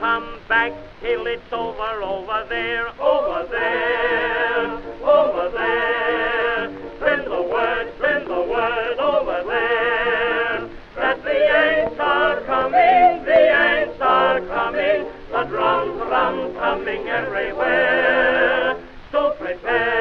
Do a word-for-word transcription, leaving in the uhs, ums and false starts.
come back till it's over, over there, over there, over there. Send the word, send the word over there, that the Yanks are coming, the Yanks are coming, the drums, drums coming everywhere. So prepare.